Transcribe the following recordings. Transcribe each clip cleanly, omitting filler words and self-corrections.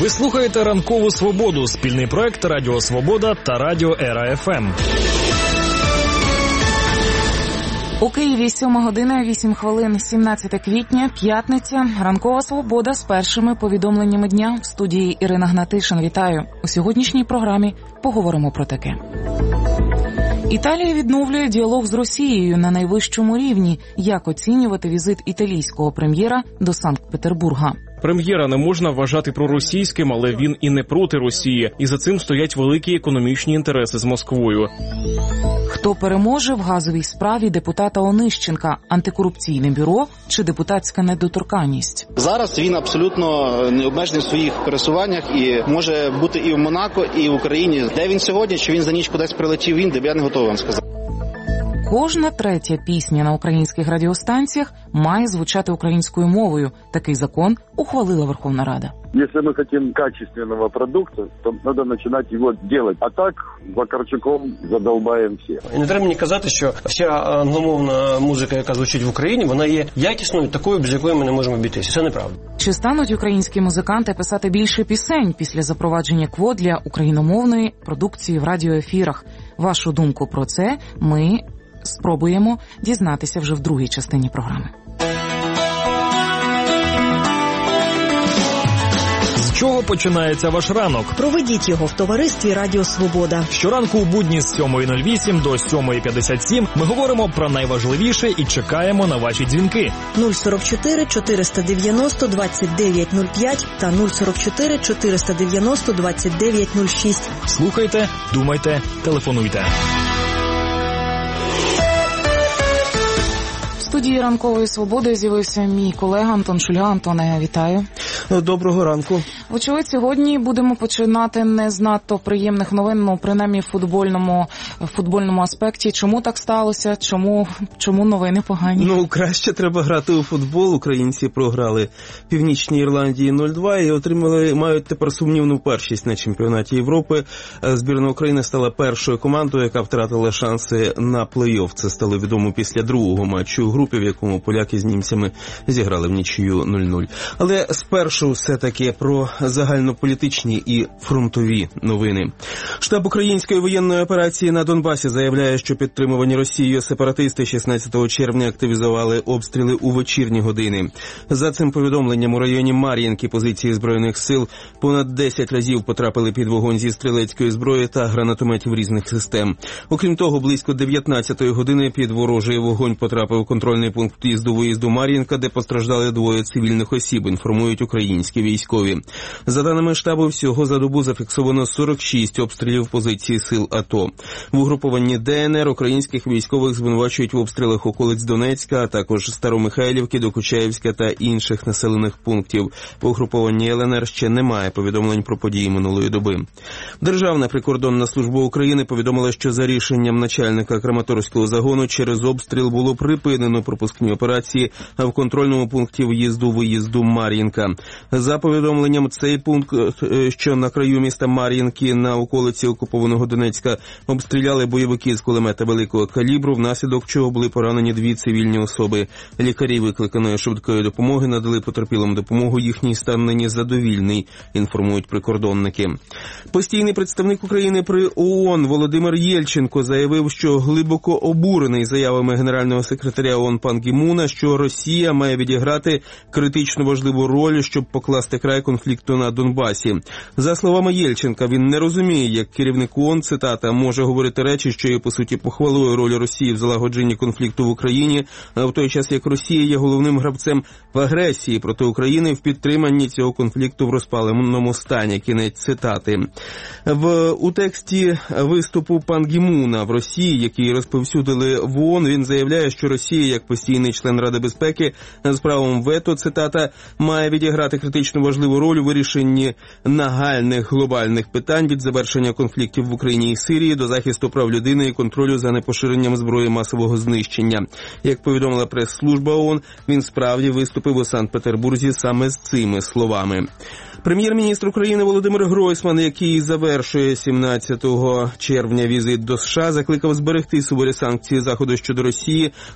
слухаєте «Ранкову свободу» – спільний проект Радіо Свобода та Радіо Ера ФМ. У Києві 7 година 8 хвилин, 17 квітня, п'ятниця. Ранкова свобода з першими повідомленнями дня. В студії Ірина Гнатишин. Вітаю. У сьогоднішній програмі поговоримо про таке. Італія відновлює діалог з Росією на найвищому рівні. Як оцінювати візит італійського прем'єра до Санкт-Петербурга? Прем'єра не можна вважати проросійським, але він і не проти Росії. І за цим стоять великі економічні інтереси з Москвою. Хто переможе в газовій справі депутата Онищенка? Антикорупційне бюро чи депутатська недоторканність? Зараз він абсолютно не обмежений в своїх пересуваннях і може бути і в Монако, і в Україні. Де він сьогодні, чи він за ніч кудись прилетів, я не готовий вам сказати. Кожна третя пісня на українських радіостанціях має звучати українською мовою. Такий закон ухвалила Верховна Рада. Если мы хотим качественного продукта, то надо начинать его делать. А так, Вакарчуком задолбаем всіх. Не треба мені казати, що вся англомовна музика, яка звучить в Україні, вона є якісною, такою, без якої ми не можемо обійтися. Це неправда. Чи стануть українські музиканти писати більше пісень після запровадження квот для україномовної продукції в радіоефірах? Вашу думку про це ми спробуємо дізнатися вже в другій частині програми. З чого починається ваш ранок? Проведіть його в товаристві Радіо Свобода. Щоранку у будні з 7:08 до 7:57 ми говоримо про найважливіше і чекаємо на ваші дзвінки. 044 490 2905 та 044 490 2906. Слухайте, думайте, телефонуйте. В студії «Ранкової свободи» з'явився мій колега Антон Шульга. Антоне, вітаю. Доброго ранку. Вочевидь, сьогодні будемо починати не з надто приємних новин, принаймні в футбольному аспекті. Чому так сталося? Чому новини погані? Краще треба грати у футбол. Українці програли Північній Ірландії 0-2 і мають тепер сумнівну першість на чемпіонаті Європи. Збірна України стала першою командою, яка втратила шанси на плей-офф. Це стало відомо після другого матчу у групі, в якому поляки з німцями зіграли в нічию 0-0. Але спершу все-таки про загальнополітичні і фронтові новини. Штаб української воєнної операції на Донбасі заявляє, що підтримувані Росією сепаратисти 16 червня активізували обстріли у вечірні години. За цим повідомленням, у районі Мар'їнки позиції Збройних сил понад 10 разів потрапили під вогонь зі стрілецької зброї та гранатометів різних систем. Окрім того, близько 19-ї години під ворожий вогонь потрапив контрольний пункт в'їзду-виїзду Мар'їнка, де постраждали 2 цивільних осіб, інформують українські військові. За даними штабу, всього за добу зафіксовано 46 обстрілів позиції сил АТО. В угрупованні ДНР українських військових звинувачують в обстрілах околиць Донецька, а також Старомихайлівки, Докучаєвська та інших населених пунктів. В угрупованні ЛНР ще немає повідомлень про події минулої доби. Державна прикордонна служба України повідомила, що за рішенням начальника Краматорського загону через обстріл було припинено пропускні операції в контрольному пункті в'їзду-виїзду Мар'їнка. За повідомленням, цей пункт, що на краю міста Мар'їнки на околиці окупованого Донецька, обстріляли бойовики з кулемета великого калібру, внаслідок чого були поранені 2 цивільні особи. Лікарі викликаної швидкої допомоги надали потерпілим допомогу, їхній стан нині задовільний, інформують прикордонники. Постійний представник України при ООН Володимир Єльченко заявив, що глибоко обурений заявами генерального секретаря ООН Пан Гі Муна, що Росія має відіграти критично важливу роль, щоб покласти край конфлікту на Донбасі. За словами Єльченка, він не розуміє, як керівник ООН, цитата, може говорити речі, що є, по суті, похвалою ролі Росії в залагодженні конфлікту в Україні, а в той час, як Росія є головним гравцем в агресії проти України, в підтриманні цього конфлікту в розпаленому стані. Кінець цитати. У тексті виступу Пан Гі Муна в Росії, який розповсюдили в ООН, він заявляє, що Росія, як постійний член Ради безпеки з правом вето, цитата, має відіграти критично важливу роль у вирішенні нагальних глобальних питань від завершення конфліктів в Україні і Сирії до захисту прав людини і контролю за непоширенням зброї масового знищення. Як повідомила прес-служба ООН, він справді виступив у Санкт-Петербурзі саме з цими словами. Прем'єр-міністр України Володимир Гройсман, який завершує 17 червня візит до США, закликав зберегти суворі санкції Заходу щодо Росії, доки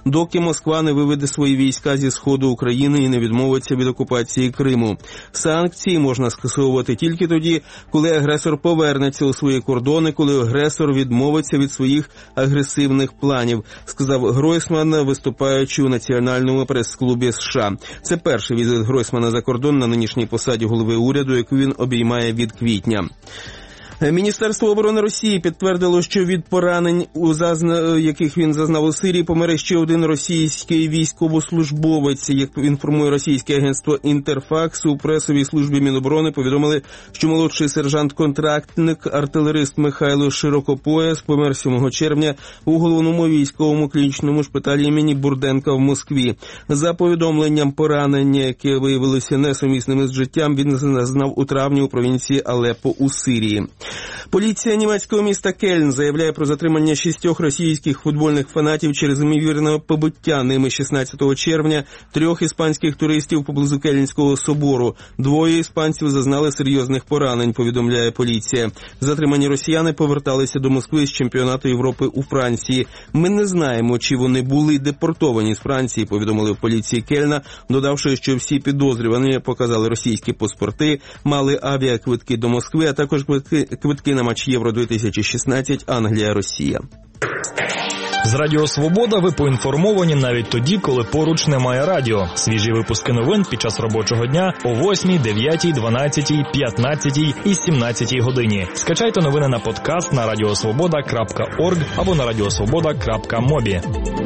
Москва не виведе свої війська зі сходу України і не відмовиться від окупації Криму. Санкції можна скасовувати тільки тоді, коли агресор повернеться у свої кордони, коли агресор відмовиться від своїх агресивних планів, сказав Гройсман, виступаючи у Національному прес-клубі США. Це перший візит Гройсмана за кордон на нинішній посаді голови уряду, яку він обіймає від квітня. Міністерство оборони Росії підтвердило, що від поранень, яких він зазнав у Сирії, помер ще один російський військовослужбовець. Як інформує російське агентство «Інтерфакс», у пресовій службі Міноборони повідомили, що молодший сержант-контрактник, артилерист Михайло Широкопояс помер 7 червня у головному військовому клінічному шпиталі імені Бурденка в Москві. За повідомленням, поранення, яке виявилося несумісними з життям, він зазнав у травні у провінції Алеппо у Сирії. Поліція німецького міста Кельн заявляє про затримання 6 російських футбольних фанатів через ймовірне побиття ними 16 червня 3 іспанських туристів поблизу Кельнського собору. 2 іспанців зазнали серйозних поранень, повідомляє поліція. Затримані росіяни поверталися до Москви з чемпіонату Європи у Франції. Ми не знаємо, чи вони були депортовані з Франції, повідомили в поліції Кельна, додавши, що всі підозрювані показали російські паспорти, мали авіаквитки до Москви, а також квитки на матч Євро-2016 Англія-Росія. З Радіо Свобода ви поінформовані навіть тоді, коли поруч немає радіо. Свіжі випуски новин під час робочого дня о 8, 9, 12, 15 і 17 годині. Скачайте новини на подкаст на radiosvoboda.org або на radiosvoboda.mobi.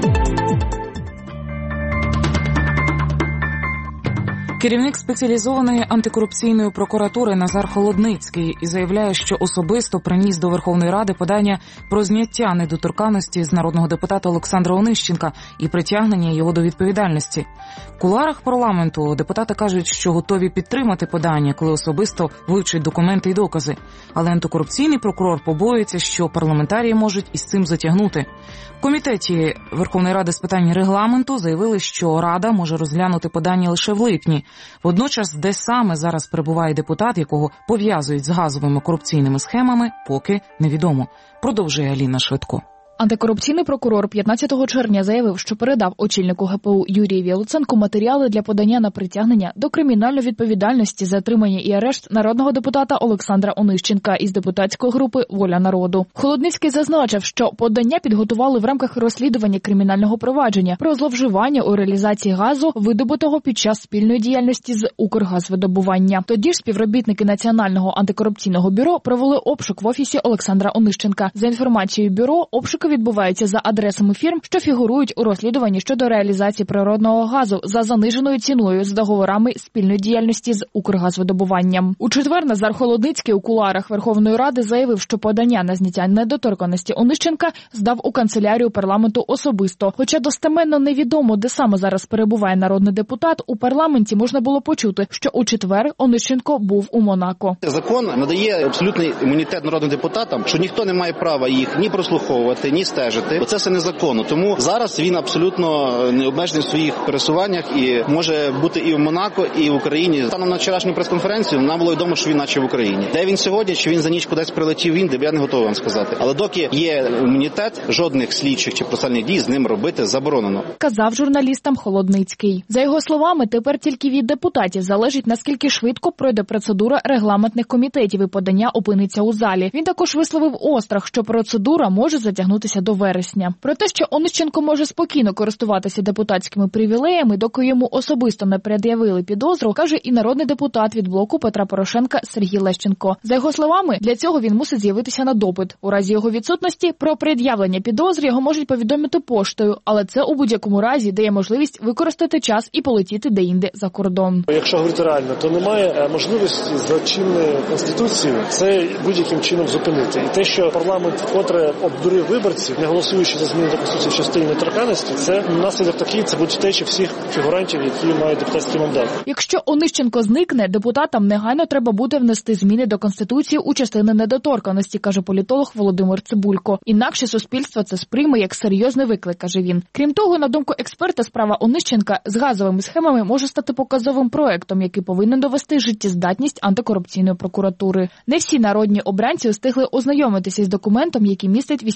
Керівник спеціалізованої антикорупційної прокуратури Назар Холодницький заявляє, що особисто приніс до Верховної Ради подання про зняття недоторканності з народного депутата Олександра Онищенка і притягнення його до відповідальності. В кулуарах парламенту депутати кажуть, що готові підтримати подання, коли особисто вивчать документи і докази. Але антикорупційний прокурор побоюється, що парламентарії можуть із цим затягнути. В комітеті Верховної Ради з питань регламенту заявили, що Рада може розглянути подання лише в липні. Водночас, де саме зараз перебуває депутат, якого пов'язують з газовими корупційними схемами, поки невідомо. Продовжує Аліна Швидко. Антикорупційний прокурор 15 червня заявив, що передав очільнику ГПУ Юрієві Луценку матеріали для подання на притягнення до кримінальної відповідальності, затримання і арешт народного депутата Олександра Онищенка із депутатської групи «Воля народу». Холодницький зазначив, що подання підготували в рамках розслідування кримінального провадження про зловживання у реалізації газу, видобутого під час спільної діяльності з «Укргазвидобування». Тоді ж співробітники Національного антикорупційного бюро провели обшук в офісі Олександра Онищенка. За інформацією бюро, обшуки відбуваються за адресами фірм, що фігурують у розслідуванні щодо реалізації природного газу за заниженою ціною з договорами спільної діяльності з «Укргазвидобуванням». У четвер Назар Холодницький у кулуарах Верховної Ради заявив, що подання на зняття недоторканності Онищенка здав у канцелярію парламенту особисто. Хоча достеменно невідомо, де саме зараз перебуває народний депутат, у парламенті можна було почути, що у четвер Онищенко був у Монако. Закон надає абсолютний імунітет народним депутатам, що ніхто не має права їх ні прослуховувати, ні стежити. Це все незаконно. Тому зараз він абсолютно не обмежений в своїх пересуваннях і може бути і в Монако, і в Україні. Станом на вчорашню прес-конференцію нам було відомо, що він наче в Україні. Де він сьогодні, чи він за ніч кудись прилетів в Індію, я не готовий вам сказати. Але доки є імунітет, жодних слідчих чи процесуальних дій з ним робити заборонено. Казав журналістам Холодницький. За його словами, тепер тільки від депутатів залежить, наскільки швидко пройде процедура регламентних комітетів і подання опиниться у залі. Він також висловив острах, що процедура може затягнутися до вересня. Про те, що Онищенко може спокійно користуватися депутатськими привілеями, доки йому особисто не пред'явили підозру, каже і народний депутат від блоку Петра Порошенка Сергій Лещенко. За його словами, для цього він мусить з'явитися на допит. У разі його відсутності про пред'явлення підозри його можуть повідомити поштою, але це у будь-якому разі дає можливість використати час і полетіти деінде за кордон. Якщо говорити реально, то немає можливості за чинною Конституцією це будь-яким чином зупинити. І те, що парламент вкотре обдурив виборців, не голосуючи за зміни до Конституції в частині недоторканності, це наслідок такий, це будуть втечі всіх фігурантів, які мають депутатський мандат. Якщо Онищенко зникне, депутатам негайно треба буде внести зміни до Конституції у частини недоторканності, каже політолог Володимир Цибулько. Інакше суспільство це сприйме як серйозний виклик, каже він. Крім того, на думку експерта, справа Онищенка з газовими схемами може стати показовим проектом, який повинен довести життєздатність антикорупційної прокуратури. Не всі народні обранці встигли ознайомитися з документом, який містить 86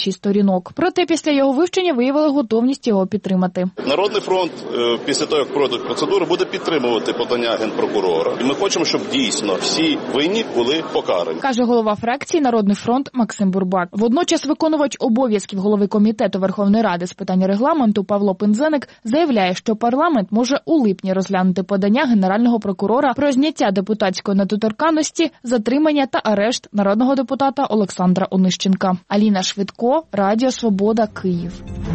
більшість сторінок. Проте після його вивчення виявили готовність його підтримати. Народний фронт після того, як пройдуть процедуру, буде підтримувати подання Генпрокурора. І ми хочемо, щоб дійсно всі винні були покарані. Каже голова фракції «Народний фронт» Максим Бурбак. Водночас виконувач обов'язків голови комітету Верховної Ради з питань регламенту Павло Пинзеник заявляє, що парламент може у липні розглянути подання Генерального прокурора про зняття депутатської недоторканності, затримання та арешт народного депутата Олександра Онищенка. Аліна Швидко, Радіо Свобода, Київ.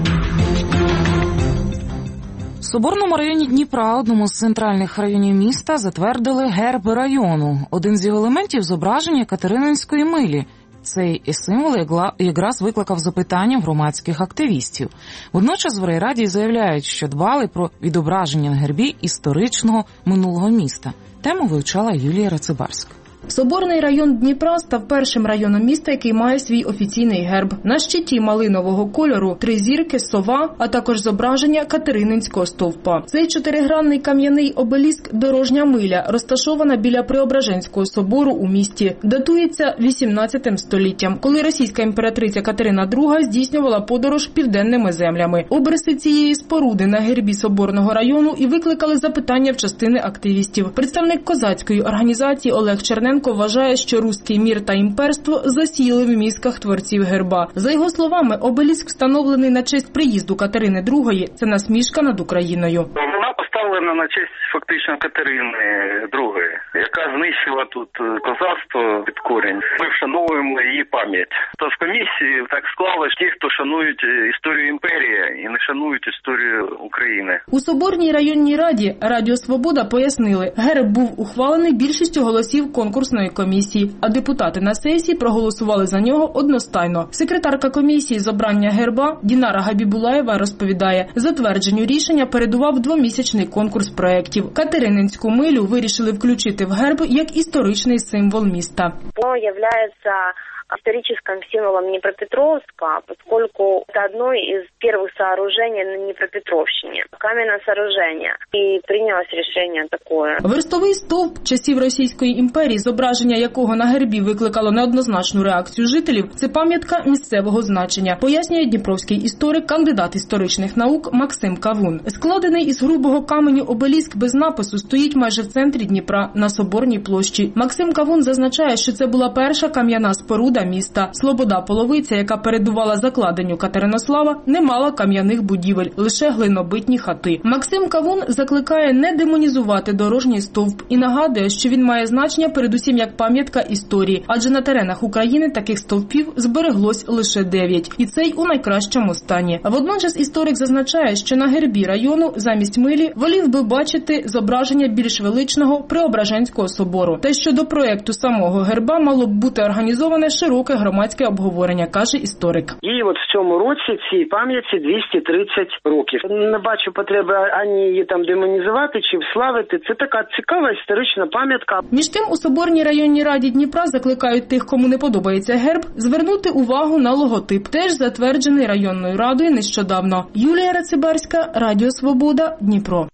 В Соборному районі Дніпра, одному з центральних районів міста, затвердили герб району. Один з його елементів – зображення Катерининської милі. Цей символ якраз викликав запитання в громадських активістів. Водночас в райраді заявляють, що дбали про відображення на гербі історичного минулого міста. Тему вивчала Юлія Рацибарська. Соборний район Дніпра став першим районом міста, який має свій офіційний герб. На щиті малинового кольору 3 зірки, сова, а також зображення Катерининського стовпа. Цей 4-гранний кам'яний обеліск «Дорожня миля» розташована біля Преображенського собору у місті. Датується 18 століттям, коли російська імператриця Катерина II здійснювала подорож південними землями. Обриси цієї споруди на гербі Соборного району і викликали запитання в частини активістів. Представник козацької організації Олег Черненко вважає, що руський мір та імперство засіяли в мізках творців герба. За його словами, обеліск, встановлений на честь приїзду Катерини II, це насмішка над Україною. Вона поставлена на честь фактично Катерини II, яка знищила тут козацтво під корінь. Ми вшановуємо її пам'ять. То в комісії так склалось ті, хто шанують історію імперії і не шанують історію України. У Соборній районній раді Радіо Свобода пояснили, герб був ухвалений більшістю голосів конкурсної комісії, а депутати на сесії проголосували за нього одностайно. Секретарка комісії з обрання герба Дінара Габібулаєва розповідає, затвердженню рішення передував 2-місячний конкурс проєктів. Катерининську милю вирішили включити в герб як історичний символ міста. Воно являється историческим символом Днепропетровска, поскольку это одно из первых сооружений на Днепропетровщине. Каменное сооружение. И принялось решение такое. Верстовий стовп часів Російської імперії, зображення якого на гербі викликало неоднозначну реакцію жителів, це пам'ятка місцевого значення, пояснює дніпровський історик, кандидат історичних наук Максим Кавун. Складений із грубого каменю обеліск без напису стоїть майже в центрі Дніпра, на Соборній площі. Максим Кавун зазначає, що це була перша кам'яна споруда міста. Слобода Половиця, яка передувала закладенню Катеринослава, не мала кам'яних будівель, лише глинобитні хати. Максим Кавун закликає не демонізувати дорожній стовп і нагадує, що він має значення передусім як пам'ятка історії, адже на теренах України таких стовпів збереглось лише 9, і цей у найкращому стані. Водночас історик зазначає, що на гербі району замість милі волів би бачити зображення більш величного Преображенського собору. Те, що до проєкту самого герба мало б бути організоване широке громадське обговорення, каже історик. І от в цьому році цій пам'ятці 230 років. Не бачу потреби ані її там демонізувати чи вславити. Це така цікава історична пам'ятка. Між тим, у Соборній районній раді Дніпра закликають тих, кому не подобається герб, звернути увагу на логотип, теж затверджений районною радою нещодавно. Юлія Рацибарська, Радіо Свобода, Дніпро.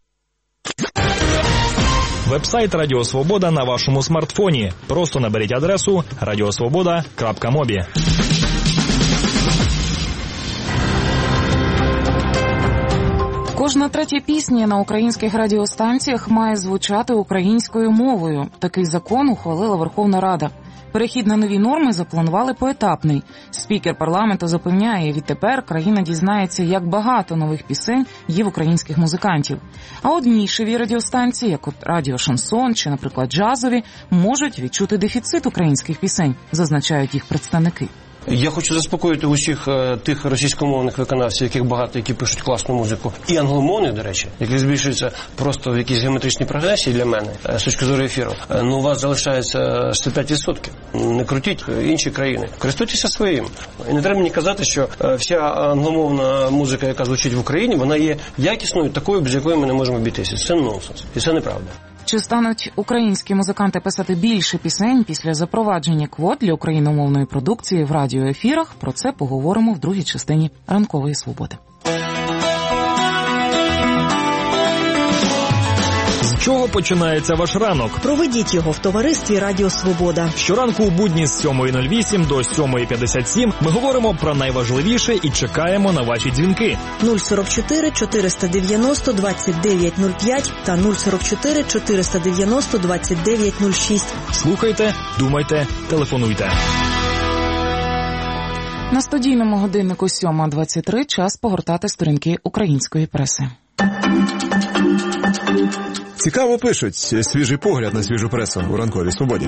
Вебсайт Радіо Свобода на вашому смартфоні. Просто наберіть адресу radiosvoboda.mobi. Кожна третя пісня на українських радіостанціях має звучати українською мовою. Такий закон ухвалила Верховна Рада. Перехід на нові норми запланували поетапний. Спікер парламенту запевняє, відтепер країна дізнається, як багато нових пісень є в українських музикантів. А от нішеві радіостанції, як от Радіо Шансон чи, наприклад, джазові, можуть відчути дефіцит українських пісень, зазначають їх представники. Я хочу заспокоїти усіх тих російськомовних виконавців, яких багато, які пишуть класну музику, і англомовних, до речі, які збільшуються просто в якійсь геометричній прогресії для мене, з точки зору ефіру. Ну, у вас залишається 65%. Не крутіть інші країни. Користуйтеся своїм. І не треба мені казати, що вся англомовна музика, яка звучить в Україні, вона є якісною, такою, без якої ми не можемо обійтися. Це нонсенс. І це неправда. Чи стануть українські музиканти писати більше пісень після запровадження квот для україномовної продукції в радіоефірах? Про це поговоримо в другій частині «Ранкової свободи». чого починається ваш ранок? Проведіть його в товаристві Радіо Свобода. Щоранку у будні з 7:08 до 7:57 ми говоримо про найважливіше і чекаємо на ваші дзвінки. 044 490 2905 та 044 490 2906. Слухайте, думайте, телефонуйте. На студійному годиннику 7:23 час погортати сторінки української преси. Цікаво пишуть. Свіжий погляд на свіжу пресу у ранковій свободі.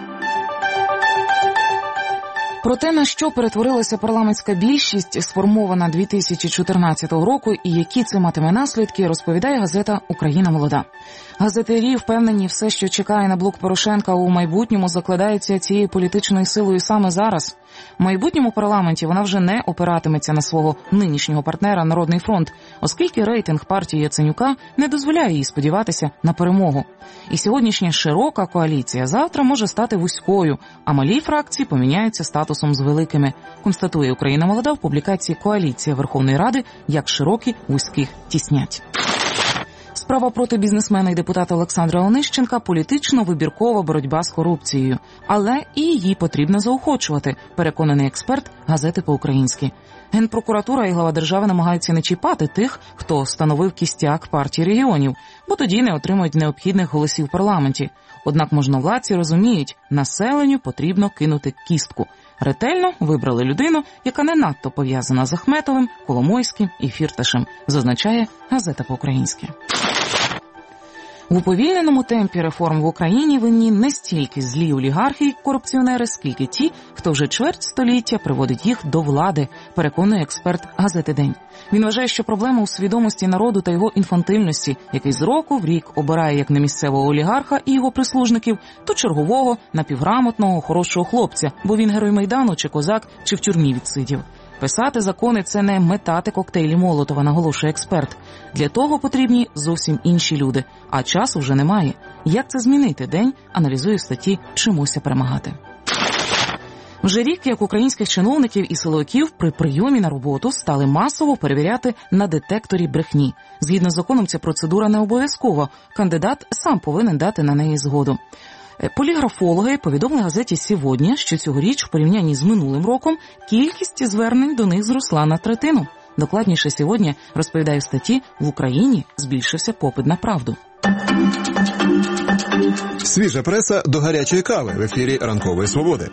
Про те, на що перетворилася парламентська більшість, сформована 2014 року, і які це матиме наслідки, розповідає газета «Україна молода». Газетарі впевнені, все, що чекає на блок Порошенка у майбутньому, закладається цією політичною силою саме зараз. В майбутньому парламенті вона вже не опиратиметься на свого нинішнього партнера «Народний фронт», оскільки рейтинг партії Яценюка не дозволяє їй сподіватися на перемогу. І сьогоднішня широка коаліція завтра може стати вузькою, а малі фракції поміняються статусом з великими, констатує «Україна молода» в публікації «Коаліція Верховної Ради. Як широкі вузьких тіснять». Справа проти бізнесмена і депутата Олександра Онищенка – політично-вибіркова боротьба з корупцією. Але і її потрібно заохочувати, переконаний експерт газети «По-українськи». Генпрокуратура і глава держави намагаються не чіпати тих, хто становив кістяк партії регіонів, бо тоді не отримують необхідних голосів в парламенті. Однак можновладці розуміють, населенню потрібно кинути кістку. Ретельно вибрали людину, яка не надто пов'язана з Ахметовим, Коломойським і Фірташем, зазначає газета «По-українськи». В уповільненому темпі реформ в Україні винні не стільки злі олігархи й корупціонери, скільки ті, хто вже чверть століття приводить їх до влади, переконує експерт газети «День». Він вважає, що проблема у свідомості народу та його інфантильності, який з року в рік обирає як не місцевого олігарха і його прислужників, то чергового, напівграмотного, хорошого хлопця, бо він герой Майдану, чи козак, чи в тюрмі відсидів. Писати закони – це не метати коктейлі Молотова, наголошує експерт. Для того потрібні зовсім інші люди, а часу вже немає. Як це змінити? День аналізує в статті «Чимося перемагати». Вже рік, як українських чиновників і силовиків при прийомі на роботу стали масово перевіряти на детекторі брехні. Згідно з законом, ця процедура не обов'язкова. Кандидат сам повинен дати на неї згоду. Поліграфологи повідомили газеті «Сьогодні», що цьогоріч в порівнянні з минулим роком кількість звернень до них зросла на третину. Докладніше сьогодні, розповідає в статті, в Україні збільшився попит на правду. Свіжа преса до гарячої кави в ефірі «Ранкової свободи».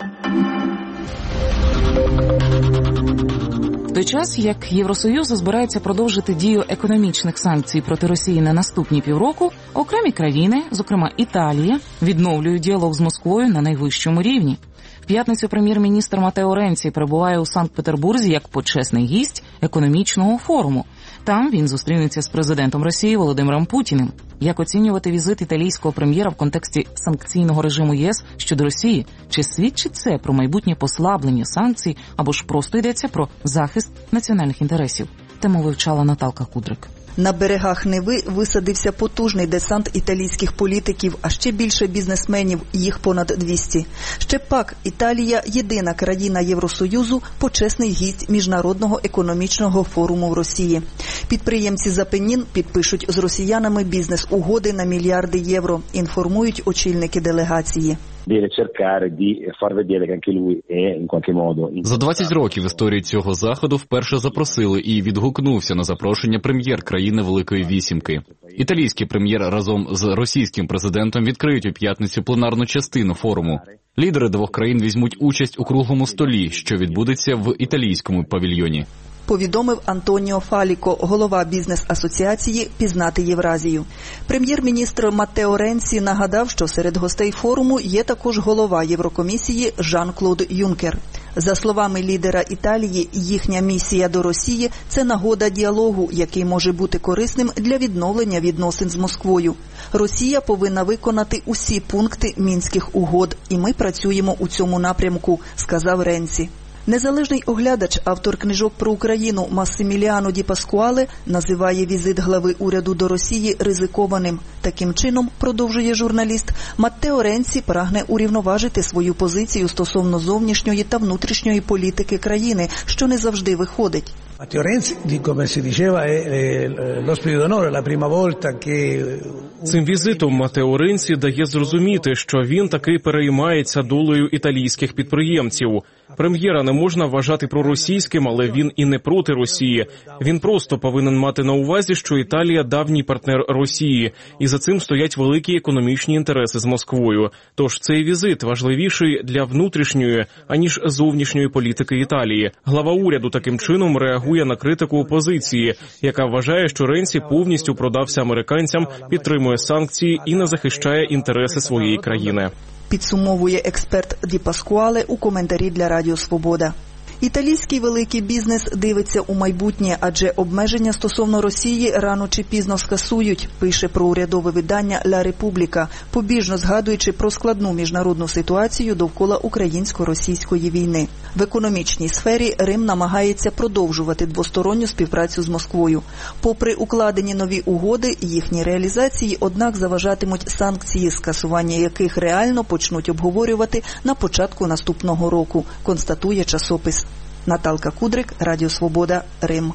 В той час, як Євросоюз збирається продовжити дію економічних санкцій проти Росії на наступні півроку, окремі країни, зокрема Італія, відновлюють діалог з Москвою на найвищому рівні. В п'ятницю прем'єр-міністр Матео Ренці перебуває у Санкт-Петербурзі як почесний гість економічного форуму. Там він зустрінеться з президентом Росії Володимиром Путіним. Як оцінювати візит італійського прем'єра в контексті санкційного режиму ЄС щодо Росії? Чи свідчить це про майбутнє послаблення санкцій, або ж просто йдеться про захист національних інтересів? Тему вивчала Наталка Кудрик. На берегах Неви висадився потужний десант італійських політиків, а ще більше бізнесменів, їх понад 200. Ще пак, Італія – єдина країна Євросоюзу, почесний гість Міжнародного економічного форуму в Росії. Підприємці з Апеннін підпишуть з росіянами бізнес-угоди на мільярди євро, інформують очільники делегації. За 20 років історії цього заходу вперше запросили і відгукнувся на запрошення прем'єр країни Великої Вісімки. Італійський прем'єр разом з російським президентом відкриють у п'ятницю пленарну частину форуму. Лідери двох країн візьмуть участь у круглому столі, що відбудеться в італійському павільйоні. Повідомив Антоніо Фаліко, голова бізнес-асоціації «Пізнати Євразію». Прем'єр-міністр Матео Ренці нагадав, що серед гостей форуму є також голова Єврокомісії Жан-Клод Юнкер. За словами лідера Італії, їхня місія до Росії – це нагода діалогу, який може бути корисним для відновлення відносин з Москвою. Росія повинна виконати усі пункти Мінських угод, і ми працюємо у цьому напрямку, сказав Ренці. Незалежний оглядач, автор книжок про Україну Массиміліано Ді Паскуале називає візит глави уряду до Росії ризикованим. Таким чином, продовжує журналіст, Маттео Ренці прагне урівноважити свою позицію стосовно зовнішньої та внутрішньої політики країни, що не завжди виходить. Matteo Renzi, come si diceva, è l'ospite d'onore, la prima volta che... Цим візитом Матео Ренці дає зрозуміти, що він таки переймається долею італійських підприємців. Прем'єра не можна вважати проросійським, але він і не проти Росії. Він просто повинен мати на увазі, що Італія – давній партнер Росії, і за цим стоять великі економічні інтереси з Москвою. Тож цей візит важливіший для внутрішньої, аніж зовнішньої політики Італії. Глава уряду таким чином реагує на критику опозиції, яка вважає, що Ренці повністю продався американцям, підтримує санкції і не захищає інтереси своєї країни. Підсумовує експерт Ді Паскуале у коментарі для Радіо Свобода. Італійський великий бізнес дивиться у майбутнє, адже обмеження стосовно Росії рано чи пізно скасують, пише проурядове видання «Ля Републіка», побіжно згадуючи про складну міжнародну ситуацію довкола українсько-російської війни. В економічній сфері Рим намагається продовжувати двосторонню співпрацю з Москвою. Попри укладені нові угоди, їхній реалізації, однак, заважатимуть санкції, скасування яких реально почнуть обговорювати на початку наступного року, констатує часопис. Наталка Кудрик, Радіо Свобода, Рим.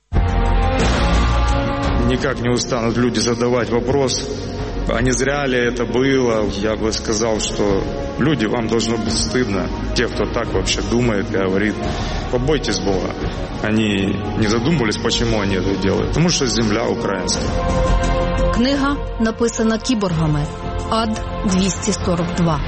Никак не устанут люди задавать вопрос, а не зря ли это было. Я бы сказал, что люди, вам должно быть стыдно. Те, кто так вообще думает, говорит, побойтесь Бога. Они не задумывались, почему они это делают. Потому что земля украинская. Книга написана кіборгами. Ад-242.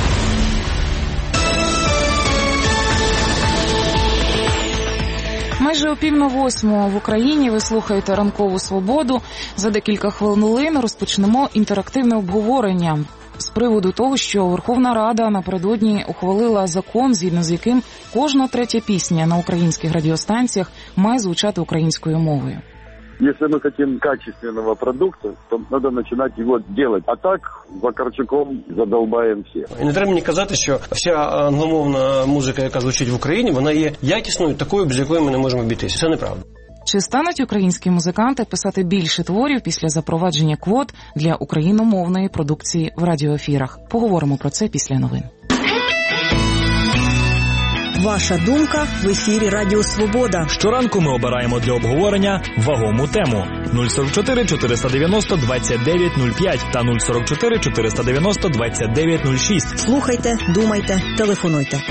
Майже о 7:30 в Україні ви слухаєте «Ранкову свободу». За декілька хвилин розпочнемо інтерактивне обговорення з приводу того, що Верховна Рада напередодні ухвалила закон, згідно з яким кожна третя пісня на українських радіостанціях має звучати українською мовою. Если мы хотим качественного продукта, то надо начинать его делать. А так, Вакарчуком задолбаем всіх. І не треба мені казати, що вся англомовна музика, яка звучить в Україні, вона є якісною, такою, без якої ми не можемо обійтися. Це неправда. Чи стануть українські музиканти писати більше творів після запровадження квот для україномовної продукції в радіоефірах? Поговоримо про це після новин. Ваша думка в ефірі Радіо Свобода. Щоранку ми обираємо для обговорення вагому тему. 044 490 2905 та 044 490 2906. Слухайте, думайте, телефонуйте.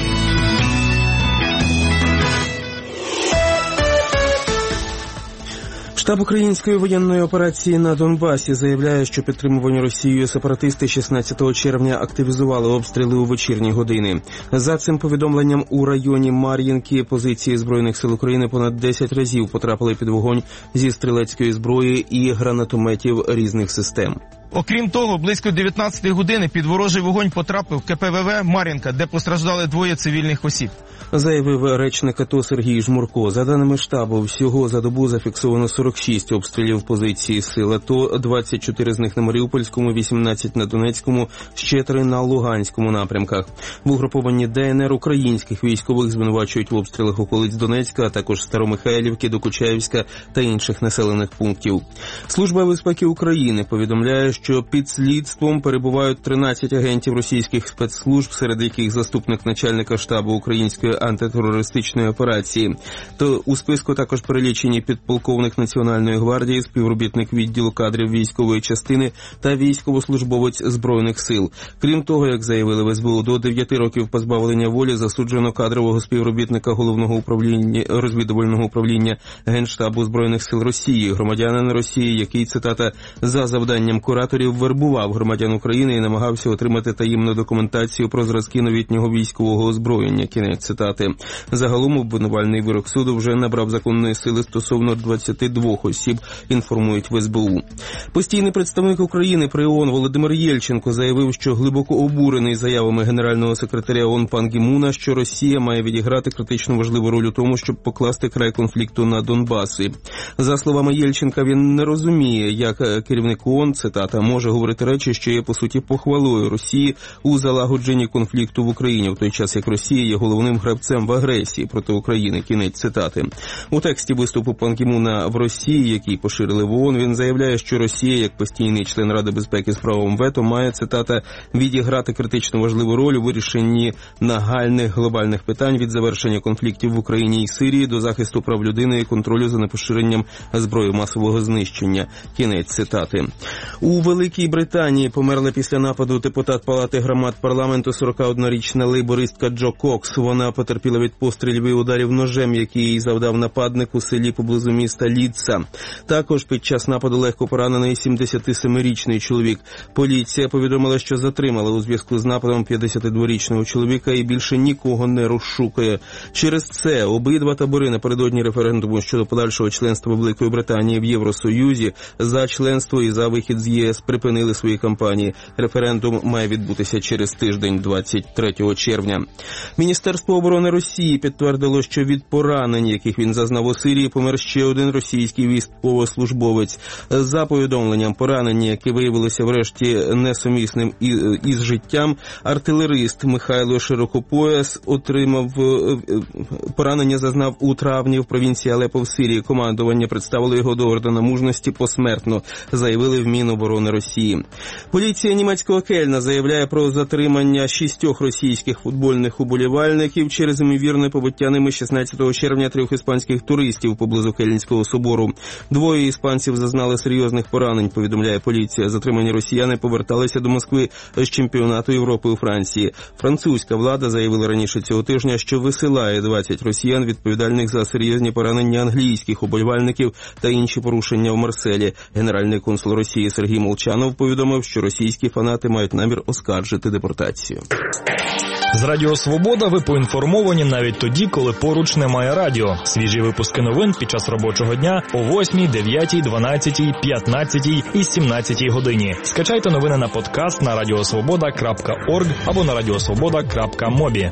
Штаб української воєнної операції на Донбасі заявляє, що підтримувані Росією сепаратисти 16 червня активізували обстріли у вечірні години. За цим повідомленням, у районі Мар'їнки позиції Збройних сил України понад 10 разів потрапили під вогонь зі стрілецької зброї і гранатометів різних систем. Окрім того, близько 19 години під ворожий вогонь потрапив КПВВ «Мар'їнка», де постраждали 2 цивільних осіб. Заявив речник АТО Сергій Жмурко. За даними штабу, всього за добу зафіксовано 46 обстрілів позиції сил АТО, 24 з них на Маріупольському, 18 на Донецькому, ще 3 на Луганському напрямках. В угрупованні ДНР українських військових звинувачують в обстрілах околиць Донецька, а також Старомихайлівки, Докучаївська та інших населених пунктів. Служба безпеки України повідомляє, що під слідством перебувають 13 агентів російських спецслужб, серед яких заступник начальника штабу української антитерористичної операції. То у списку також перелічені підполковник Національної гвардії, співробітник відділу кадрів військової частини та військовослужбовець Збройних сил. Крім того, як заявили в СБУ, до 9 років позбавлення волі засуджено кадрового співробітника Головного управління розвідувального управління Генштабу Збройних сил Росії, громадянина Росії, який, цитата, за завданням кураторів вербував громадян України і намагався отримати таємну документацію про зразки новітнього військового озброєння. Кінець цитати. Загалом обвинувальний вирок суду вже набрав законної сили стосовно 22 осіб, інформують в СБУ. Постійний представник України при ООН Володимир Єльченко заявив, що глибоко обурений заявами генерального секретаря ООН Пан Гі Муна, що Росія має відіграти критично важливу роль у тому, щоб покласти край конфлікту на Донбасі. За словами Єльченка, він не розуміє, як керівник ООН, цитата, політика може говорити речі, що є, по суті, похвалою Росії у залагодженні конфлікту в Україні, в той час, як Росія є головним гравцем в агресії проти України. Кінець цитати. У тексті виступу Пан Кі Муна в Росії, який поширили в ООН, він заявляє, що Росія, як постійний член Ради безпеки з правом вето, має, цитата, відіграти критично важливу роль у вирішенні нагальних глобальних питань від завершення конфліктів в Україні і Сирії до захисту прав людини і контролю за непоширенням зброї масового знищення. Кінець цитати. У Великій Британії померла після нападу депутат Палати громад парламенту 41-річна лейбористка Джо Кокс. Вона потерпіла від пострілів і ударів ножем, які їй завдав нападник у селі поблизу міста Лідса. Також під час нападу легко поранений 77-річний чоловік. Поліція повідомила, що затримала у зв'язку з нападом 52-річного чоловіка і більше нікого не розшукує. Через це обидва табори напередодні референдуму щодо подальшого членства Великої Британії в Євросоюзі за членство і за вихід з ЄС припинили свої кампанії. Референдум має відбутися через тиждень, 23 червня. Міністерство оборони Росії підтвердило, що від поранень, яких він зазнав у Сирії, помер ще один російський військовослужбовець. За повідомленням, поранення, які виявилися врешті несумісним із життям, артилерист Михайло Широкопояс отримав поранення, зазнав у травні в провінції Алепо в Сирії. Командування представило його до ордена мужності посмертно, заявили в Міноборони Росії. Поліція німецького Кельна заявляє про затримання 6 російських футбольних уболівальників через ймовірне побиття ними 16 червня 3 іспанських туристів поблизу Кельнського собору. 2 іспанців зазнали серйозних поранень, повідомляє поліція. Затримані росіяни поверталися до Москви з чемпіонату Європи у Франції. Французька влада заявила раніше цього тижня, що висилає 20 росіян, відповідальних за серйозні поранення англійських уболівальників та інші порушення в Марселі. Генеральний консул Росії Сергій Молчанов повідомив, що російські фанати мають намір оскаржити депортацію. З Радіо Свобода ви поінформовані навіть тоді, коли поруч немає радіо. Свіжі випуски новин під час робочого дня о 8, 9, 12, 15 і 17 годині. Скачайте новини на подкаст на radiosvoboda.org або на radiosvoboda.mobi.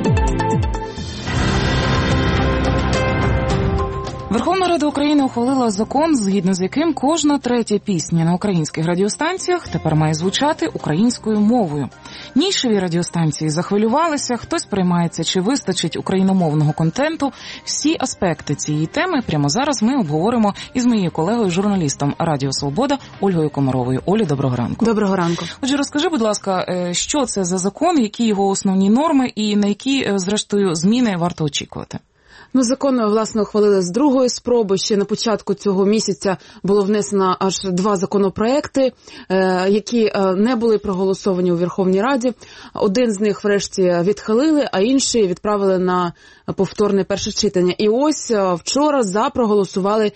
Верховна Рада України ухвалила закон, згідно з яким кожна третя пісня на українських радіостанціях тепер має звучати українською мовою. Нішеві радіостанції захвилювалися, хтось переймається, чи вистачить україномовного контенту. Всі аспекти цієї теми прямо зараз ми обговоримо із моєю колегою, журналістом Радіо Свобода Ольгою Комаровою. Олі, доброго ранку. Доброго ранку. Отже, розкажи, будь ласка, що це за закон, які його основні норми і на які, зрештою, зміни варто очікувати? Закон, власне, ухвалили з другої спроби. Ще на початку цього місяця було внесено аж 2 законопроекти, які не були проголосовані у Верховній Раді. Один з них врешті відхилили, а інший відправили на повторне перше читання. І ось вчора за проголосували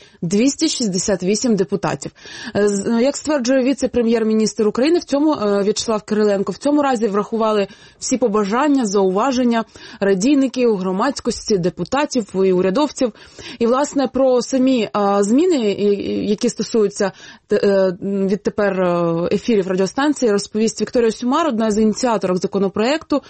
268 депутатів. Як стверджує віце-прем'єр-міністр України, В'ячеслав Кириленко, в цьому разі врахували всі побажання, зауваження радійників, громадськості, депутатів і урядовців. І, власне, про самі зміни, які стосуються відтепер ефірів радіостанції, розповість Вікторія Сюмар, одна з ініціаторок законопроекту,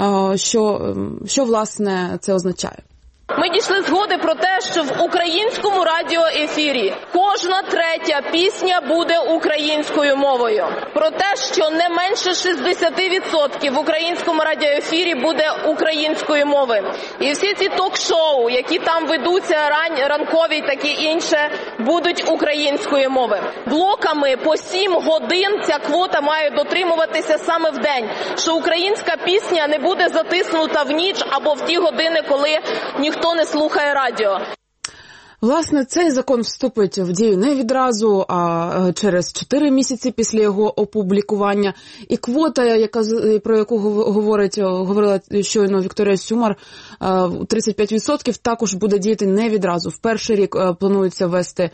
що власне, це означає. Ми дійшли згоди про те, що в українському радіоефірі кожна третя пісня буде українською мовою. Про те, що не менше 60% в українському радіоефірі буде української мови. І всі ці ток-шоу, які там ведуться ранкові, так і інше, будуть української мови. Блоками по 7 годин ця квота має дотримуватися саме в день. Що українська пісня не буде затиснута в ніч або в ті години, коли ніхто не слухає радіо. Власне, цей закон вступить в дію не відразу, а через 4 місяці після його опублікування. І квота, про яку говорила щойно Вікторія Сюмар, 35%, також буде діяти не відразу. В перший рік планується ввести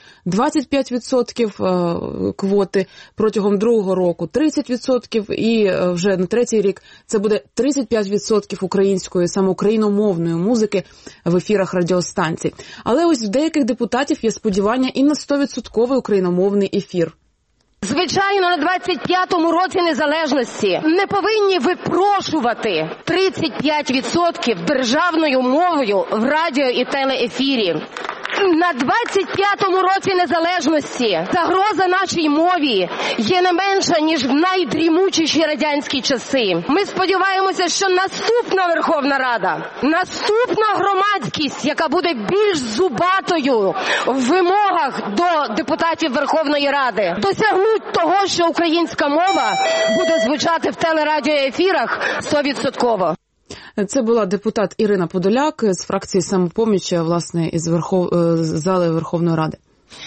25% квоти, протягом другого року 30%, і вже на третій рік це буде 35% української, саме україномовної музики в ефірах радіостанцій. Але ось в деяких депутатів є сподівання і на 100% україномовний ефір. Звичайно, на 25-му році незалежності не повинні випрошувати 35% державною мовою в радіо і телеефірі. На 25-му році незалежності загроза нашій мові є не менша, ніж в найдрімучіші радянські часи. Ми сподіваємося, що наступна Верховна Рада, наступна громадськість, яка буде більш зубатою в вимогах до депутатів Верховної Ради, досягнуть того, що українська мова буде звучати в телерадіоефірах 100%. Це була депутат Ірина Подоляк з фракції «Самопоміч», власне, із зали Верховної Ради.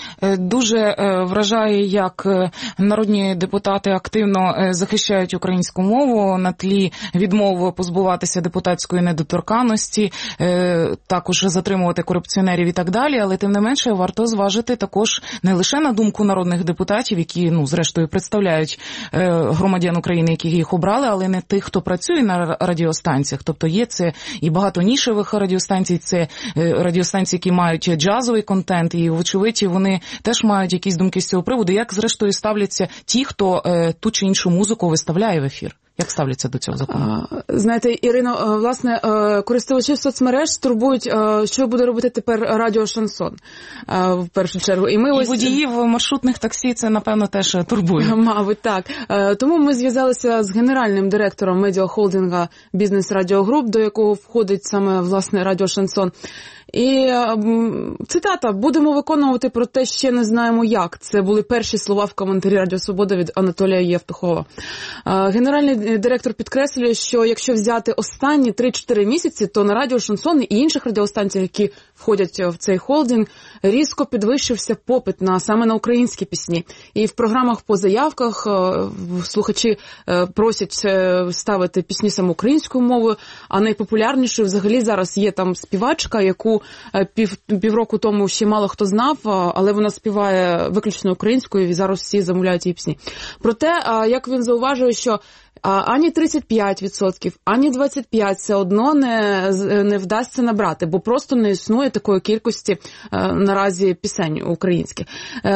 Дуже вражає, як народні депутати активно захищають українську мову на тлі відмови позбуватися депутатської недоторканності, також затримувати корупціонерів і так далі, але тим не менше варто зважити також не лише на думку народних депутатів, які, зрештою, представляють громадян України, які їх обрали, але не тих, хто працює на радіостанціях. Тобто є це і багато нішевих радіостанцій, це радіостанції, які мають джазовий контент, і, вочевидь, вони теж мають якісь думки з цього приводу. Як, зрештою, ставляться ті, хто ту чи іншу музику виставляє в ефір? Як ставляться до цього закону? Знаєте, Ірино, власне, користувачів соцмереж турбують, що буде робити тепер радіо «Шансон» в першу чергу. І водіїв маршрутних таксі це, напевно, теж турбує. Мабуть, так. Тому ми зв'язалися з генеральним директором медіахолдинга «Бізнес Радіо Груп», до якого входить саме, власне, радіо «Шансон». І цитата: «Будемо виконувати, проте ще не знаємо як». Це були перші слова в коментарі Радіо Свобода від Анатолія Євтухова. Генеральний директор підкреслює, що якщо взяти останні 3-4 місяці, то на радіо «Шансон» і інших радіостанціях, які входять в цей холдинг, різко підвищився попит саме на українські пісні. І в програмах по заявках слухачі просять ставити пісні саме українською мовою, а найпопулярнішою взагалі зараз є там співачка, яку півроку тому ще мало хто знав, але вона співає виключно українською, і зараз всі замовляють її пісні. Проте, як він зауважує, що ані 35%, ані 25% все одно не вдасться набрати, бо просто не існує такої кількості наразі пісень українських.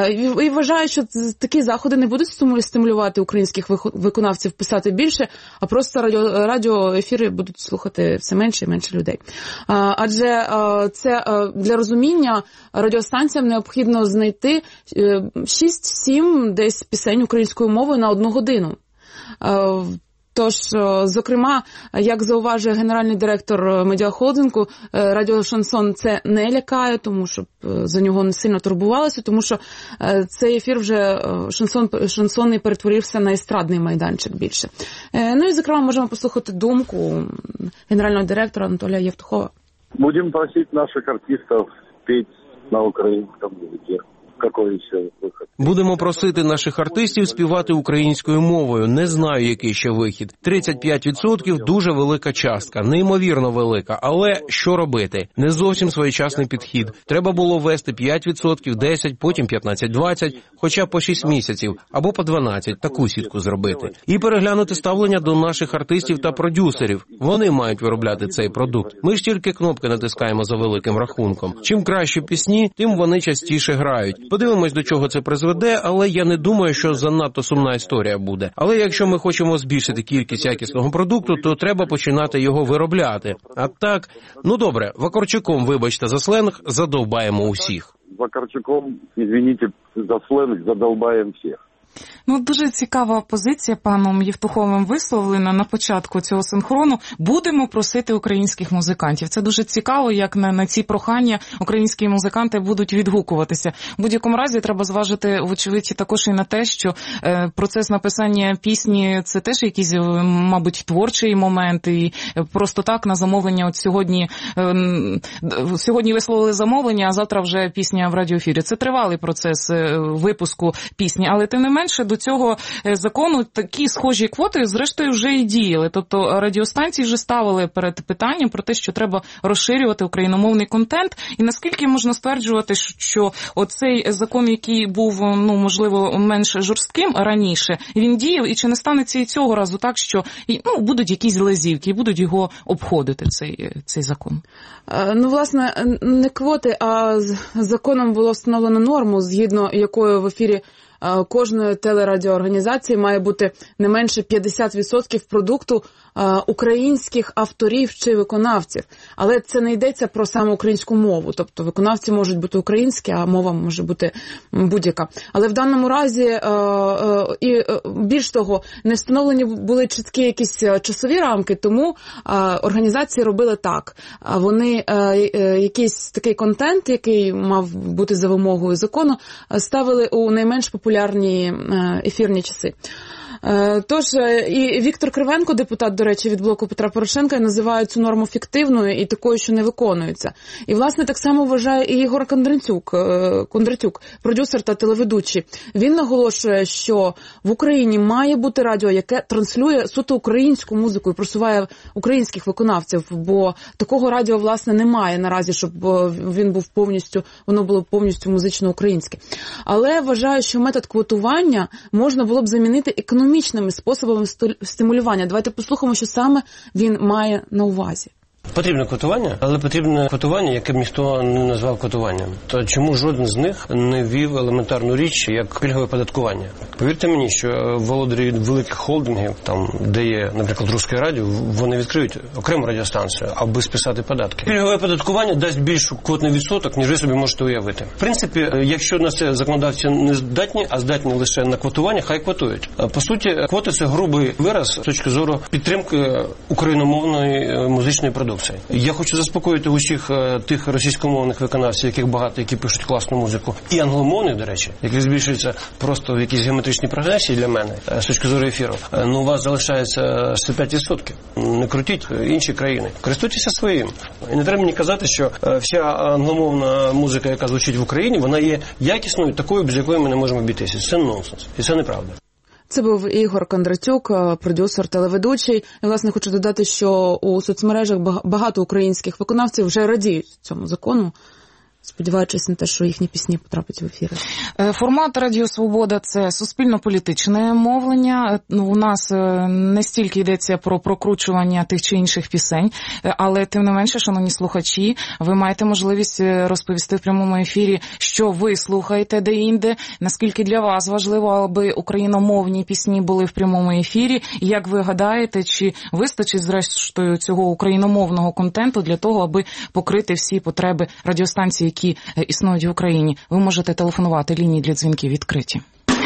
І вважаю, що такі заходи не будуть стимулювати українських виконавців писати більше, а просто радіоефіри будуть слухати все менше і менше людей. Адже це для розуміння радіостанціям необхідно знайти 6-7 десь пісень українською мовою на 1 годину. Тож, зокрема, як зауважує генеральний директор медіахолдингу, радіо «Шансон» це не лякає, тому що за нього не сильно турбувалися, тому що цей ефір вже шансонний перетворився на естрадний майданчик більше. Ну і, зокрема, можемо послухати думку генерального директора Анатолія Євтухова. Будем просить наших артистов петь на українському язикі. Будемо просити наших артистів співати українською мовою. Не знаю, який ще вихід. 35% – дуже велика частка, неймовірно велика. Але що робити? Не зовсім своєчасний підхід. Треба було ввести 5%, 10%, потім 15-20%, хоча по 6 місяців, або по 12%, таку сітку зробити. І переглянути ставлення до наших артистів та продюсерів. Вони мають виробляти цей продукт. Ми ж тільки кнопки натискаємо за великим рахунком. Чим кращі пісні, тим вони частіше грають. Подивимось, до чого це призведе, але я не думаю, що занадто сумна історія буде. Але якщо ми хочемо збільшити кількість якісного продукту, то треба починати його виробляти. А так, добре, Вакарчуком, вибачте за сленг, задовбаємо усіх. Вакарчуком, извините за сленг, задовбаємо всіх. Дуже цікава позиція паном Євтуховим висловлена на початку цього синхрону. Будемо просити українських музикантів. Це дуже цікаво, як на ці прохання українські музиканти будуть відгукуватися. В будь-якому разі треба зважити, вочевидь, також і на те, що процес написання пісні – це теж якийсь, мабуть, творчий момент. І просто так на замовлення сьогодні висловили замовлення, а завтра вже пісня в радіоефірі. Це тривалий процес випуску пісні, але тим не менше до цього закону такі схожі квоти, зрештою, вже і діяли. Тобто радіостанції вже ставили перед питанням про те, що треба розширювати україномовний контент. І наскільки можна стверджувати, що оцей закон, який був, можливо, менш жорстким раніше, він діяв, і чи не станеться і цього разу так, що будуть якісь лазівки, і будуть його обходити, цей закон? Власне, не квоти, а законом було встановлено норму, згідно якої в ефірі кожної телерадіоорганізації має бути не менше 50% продукту українських авторів чи виконавців. Але це не йдеться про саме українську мову. Тобто виконавці можуть бути українські, а мова може бути будь-яка. Але в даному разі, і більш того, не встановлені були чіткі якісь часові рамки, тому організації робили так. Вони якийсь такий контент, який мав бути за вимогою закону, ставили у найменш популярні ефірні часи. Тож, і Віктор Кривенко, депутат, до речі, від блоку Петра Порошенка, називає цю норму фіктивною і такою, що не виконується. І, власне, так само вважає і Ігор Кондратюк, продюсер та телеведучий. Він наголошує, що в Україні має бути радіо, яке транслює суто українську музику і просуває українських виконавців, бо такого радіо, власне, немає наразі, щоб воно було повністю музично українське. Але вважаю, що метод квотування можна було б замінити економічними способами стимулювання. Давайте послухаємо, що саме він має на увазі. Потрібне квотування, але потрібне квотування, яке б ніхто не назвав квотуванням. То чому жоден з них не ввів елементарну річ, як пільгове податкування? Повірте мені, що володарі великих холдингів, там, де є, наприклад, Русське радіо, вони відкриють окрему радіостанцію, аби списати податки. Пільгове податкування дасть більш квотний відсоток, ніж ви собі можете уявити. В принципі, якщо на це законодавці не здатні, а здатні лише на квотування, хай квотують. По суті, квоти – це грубий вираз з точки зору підтримки україномовної музичної продукції. Я хочу заспокоїти усіх тих російськомовних виконавців, яких багато, які пишуть класну музику, і англомовних, до речі, які збільшуються просто в якійсь геометричній прогресії для мене, з точки зору ефіру. У вас залишається 65%. Не крутіть інші країни. Користуйтеся своїм. І не треба мені казати, що вся англомовна музика, яка звучить в Україні, вона є якісною, такою, без якої ми не можемо обійтися. Це нонсенс. І це неправда. Це був Ігор Кондратюк, продюсер, телеведучий. І, власне, хочу додати, що у соцмережах багато українських виконавців вже радіють цьому закону, сподіваючись на те, що їхні пісні потраплять в ефіри. Формат Радіо Свобода – це суспільно-політичне мовлення. У нас не стільки йдеться про прокручування тих чи інших пісень, але тим не менше, шановні слухачі, ви маєте можливість розповісти в прямому ефірі, що ви слухаєте де-інде, наскільки для вас важливо, аби україномовні пісні були в прямому ефірі. Як ви гадаєте, чи вистачить зрештою цього україномовного контенту для того, аби покрити всі потреби радіостанцій, які існують в Україні? Ви можете телефонувати, лінії для дзвінків відкриті.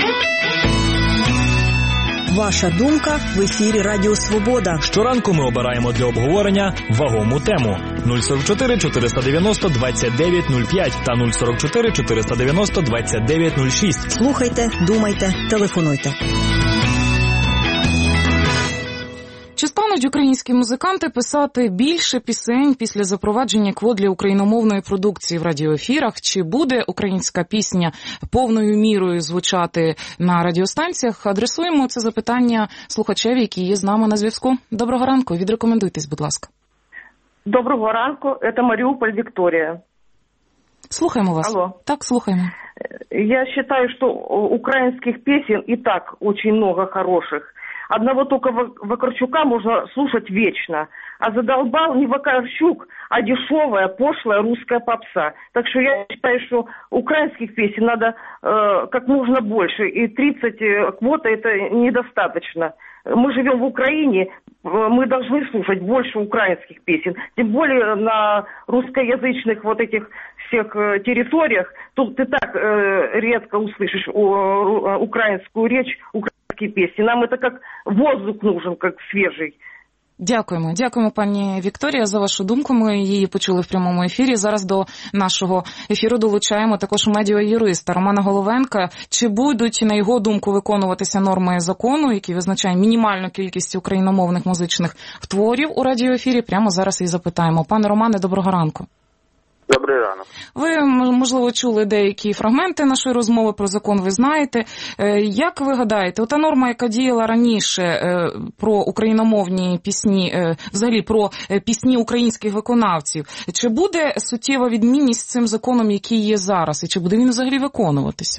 Ваша думка в ефірі Радіо Свобода. Щоранку ми обираємо для обговорення вагому тему. 044 490 2905 та 044 490 2906. Слухайте, думайте, телефонуйте. Чи стануть українські музиканти писати більше пісень після запровадження квот для україномовної продукції в радіоефірах? Чи буде українська пісня повною мірою звучати на радіостанціях? Адресуємо це запитання слухачеві, який є з нами на зв'язку. Доброго ранку, відрекомендуйтесь, будь ласка. Доброго ранку, це Маріуполь, Вікторія. Слухаємо вас. Алло. Так, слухаємо. Я считаю, что украинских песен и так очень много хороших. Одного только Вакарчука можно слушать вечно. А задолбал не Вакарчук, а дешевая, пошлая русская попса. Так что я считаю, что украинских песен надо как можно больше. И 30 квоты это недостаточно. Мы живем в Украине, мы должны слушать больше украинских песен. Тем более на русскоязычных вот этих всех территориях. Тут ты так редко услышишь украинскую речь, украинские песни. Нам это как воздух нужен, как свежий. Дякуємо, пані Вікторія, за вашу думку. Ми її почули в прямому ефірі. Зараз до нашого ефіру долучаємо також медіа-юриста Романа Головенка. Чи будуть, на його думку, виконуватися норми закону, які визначає мінімальну кількість україномовних музичних творів у радіоефірі? Прямо зараз і запитаємо. Пане Романе, доброго ранку. Добрий ранок. Ви, можливо, чули деякі фрагменти нашої розмови про закон, ви знаєте. Як ви гадаєте, ота норма, яка діяла раніше про україномовні пісні, взагалі про пісні українських виконавців, чи буде суттєва відмінність з цим законом, який є зараз, і чи буде він взагалі виконуватися?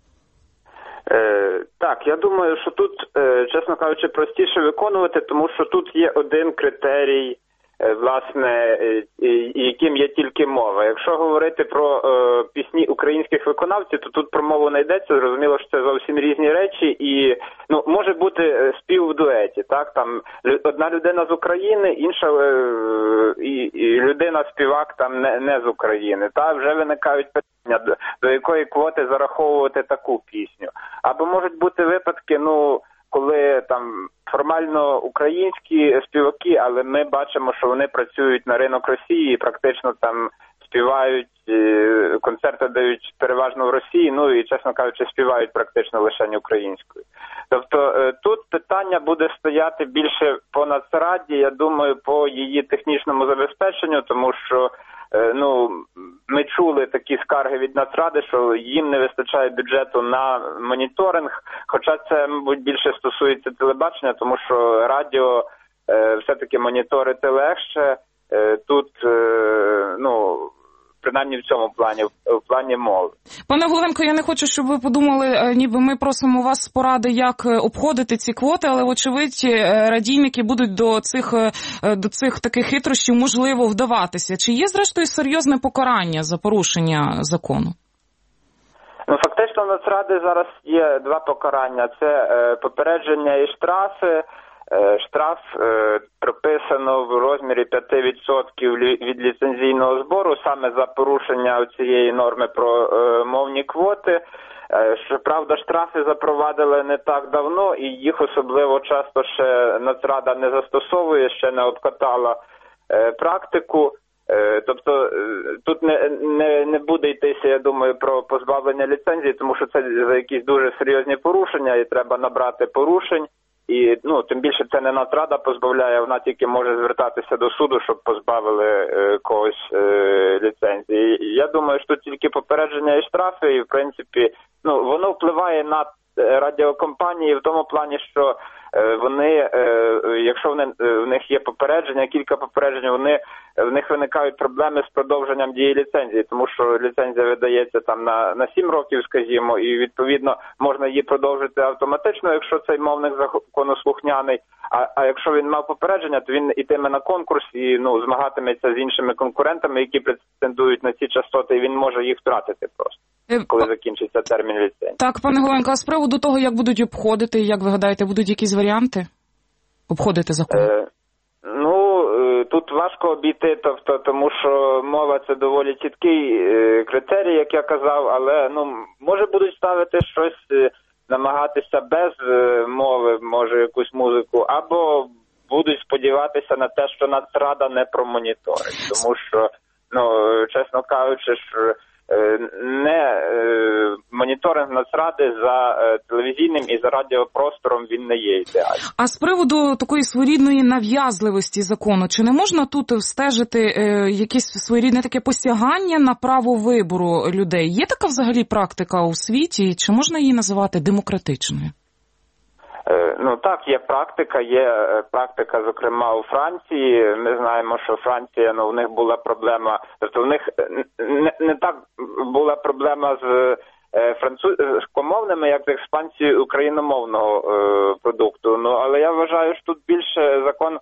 Так, я думаю, що тут, чесно кажучи, простіше виконувати, тому що тут є один критерій власне, яким є тільки мова. Якщо говорити про пісні українських виконавців, то тут про мову не йдеться. Зрозуміло, що це зовсім різні речі, і може бути спів в дуеті. Так, там одна людина з України, інша і людина-співак там не з України. Та вже виникають питання, до якої квоти зараховувати таку пісню. Або можуть бути випадки, коли там формально українські співаки, але ми бачимо, що вони працюють на ринок Росії і практично там співають, концерти дають переважно в Росії, і, чесно кажучи, співають практично лише українською. Тобто тут питання буде стояти більше по Нацраді, я думаю, по її технічному забезпеченню, тому що ми чули такі скарги від Нацради, що їм не вистачає бюджету на моніторинг, хоча це, мабуть, більше стосується телебачення, тому що радіо все-таки моніторити легше. Тут, принаймні в цьому плані, в плані мови. Пане Головенко, я не хочу, щоб ви подумали, ніби ми просимо вас поради, як обходити ці квоти, але, вочевидь, радійники будуть до цих таких хитрощів, можливо, вдаватися. Чи є, зрештою, серйозне покарання за порушення закону? Фактично, в Нацради зараз є два покарання. Це попередження і штрафи. Штраф прописано в розмірі 5% від ліцензійного збору саме за порушення цієї норми про мовні квоти. Щоправда, штрафи запровадили не так давно і їх особливо часто ще Нацрада не застосовує, ще не обкатала практику. Тобто тут не буде йтися, я думаю, про позбавлення ліцензії, тому що це за якісь дуже серйозні порушення і треба набрати порушень. І, тим більше це не Нацрада позбавляє, вона тільки може звертатися до суду, щоб позбавили когось ліцензії. Я думаю, що тут тільки попередження і штрафи, і, в принципі, воно впливає на радіокомпанії в тому плані, що вони, якщо в них є попередження, кілька попереджень, в них виникають проблеми з продовженням дії ліцензії, тому що ліцензія видається там на 7 років, скажімо, і відповідно можна її продовжити автоматично, якщо цей мовник законослухняний, а якщо він мав попередження, то він ітиме на конкурс і змагатиметься з іншими конкурентами, які претендують на ці частоти, і він може їх втратити просто, коли закінчиться термін ліцензії. Так, пане Головенко, а з приводу того, як будуть обходити, як ви гадаєте, будуть якісь варіанти обходити закон? Тут важко обійти, тому що мова – це доволі чіткий критерій, як я казав, але може будуть ставити щось, намагатися без мови, може якусь музику, або будуть сподіватися на те, що Нацрада не промоніторить, тому що, чесно кажучи, моніторинг Нацради за телевізійним і за радіопростором він не є ідеальним. А з приводу такої своєрідної нав'язливості закону, чи не можна тут встежити якесь своєрідне таке посягання на право вибору людей? Є така взагалі практика у світі, чи можна її називати демократичною? Так, є практика, зокрема, у Франції. Ми знаємо, що Франція, в них була проблема, тобто в них не так була проблема з французькомовними, як з експансією україномовного продукту. Але я вважаю, що тут більше закон